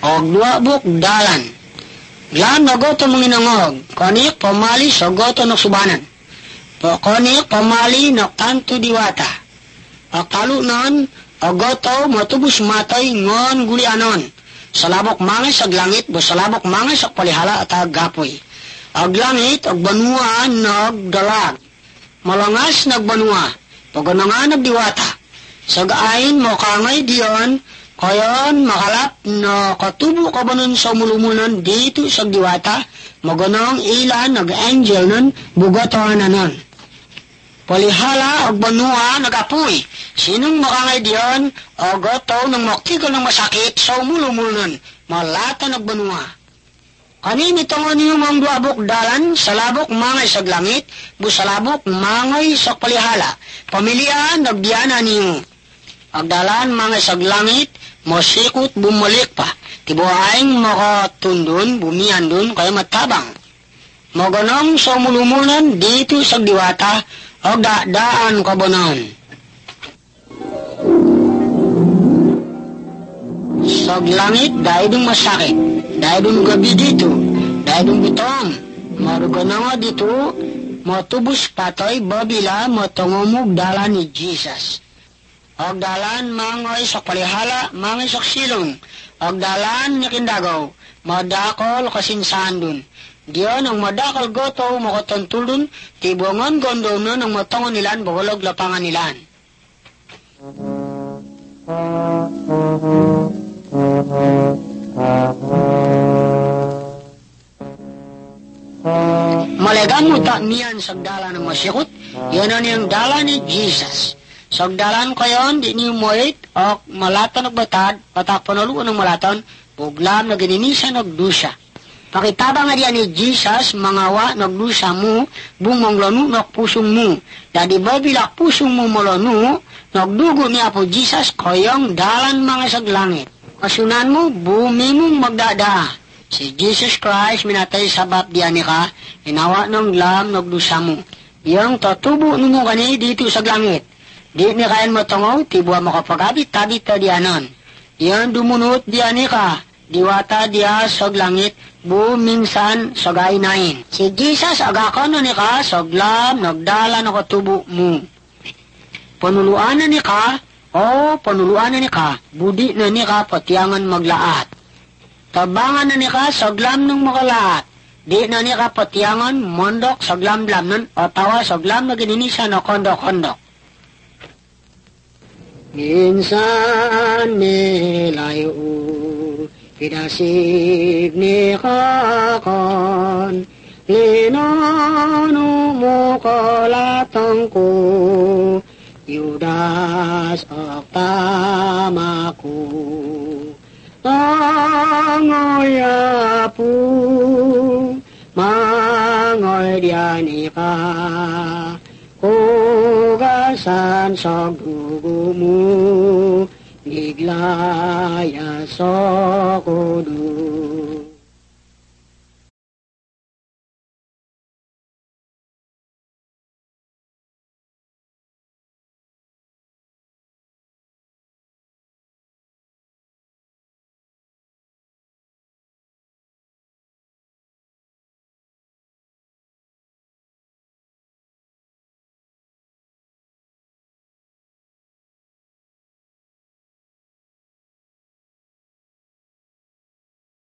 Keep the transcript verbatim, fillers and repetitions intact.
og duabok dalan. Glan nagoto manginangog, konik pamali sa goto ng subanan. Konik pamali na kanto diwata. Akalunan, agoto matubos matay ngon gulianon. Salabok mangay sa langit, bo salabok mangay sa palihala at agapoy. Ag langit, ag banua, nagdalag. Malangas nagbanua, pagananga nagdiwata. Sagain mo kangay diyon, kayon makalap na katubo ka ba nun sa mulumunan dito sa diwata, maganang ilan nag-angel nun, bugatoan na nun. Palihala ag banua nagapoy, sinong makangay diyon, agoto ng maktigal ng masakit sa mulumunan, malata nagbanua. Kanin itong niyo mga duabok dalan, salabok mangay sa langit, busalabok mangay sa palihala. Pamilya, nagbiana niyo. Agdalan mangay sa langit, masikot bumalik pa. Tibuhaing makatundon, bumiyan dun, kaya matabang. Maganang sa mulumunan, dito sa diwata, agdadaan kabanan. Sa langit, dahil dong masakit. Dahil dong gabi dito, dahil dong butong, maruga na nga dito, matubos patoy, babila, matungumog dalan ni Jesus. Og dalan, mangay sa palihala, mangay sa silong, og dalan ni kindagaw, madakol kasinsahan dun. Diyan ang madakal goto, makatantulun, tibongan gondom nun ang matungon nilan, bagulog lapangan nilan. Malagang utamian sa dala ng masikot, yan ang yung dala ni Jesus. Sa dalan kayon, di niyo moit, o malatan nagbatad, patak panaluan ng malatan, buglam na gininisa nagdusya. Pakitaba nga diyan ni Jesus, mangawa nagdusya mo, bumang lanu nagpusong mo. Dadi ba bilak pusong mo malanu, nagdugo niya po Jesus, kayong dalan mga saglangit. Kasunan mo, bumi mong magdada. Si Jesus Christ minatay sa bap diyan ka, inawa ng lam nagdusa mo. Yang tatubo mo kani dito sa langit. Di ni kayan matungaw, tibwa makapagabit, tabit ta diyanon. Yang dumunot diyan ka, diwata diya sa langit, buminsan sa gainain. Si Jesus agakon ni ka, sa lam nagdala na katubo mo. Panuluan na ni ka, o panuluan na ni ka, budi na ni ka, patiangan maglaat. Tabangan na ni ka, saglam ng makalaat. Di na ni ka, patiangan, mondok, saglam-lam nun, o tawa, saglam na gininisa na kondok-kondok. Minsan nilayo, pinasig ni kakon, linano mo kalatang ko, Yudas ak tama ko. Mangoy apo, mangoy diyan ka, hugasan sa dugo mo, niglaya sa kudo.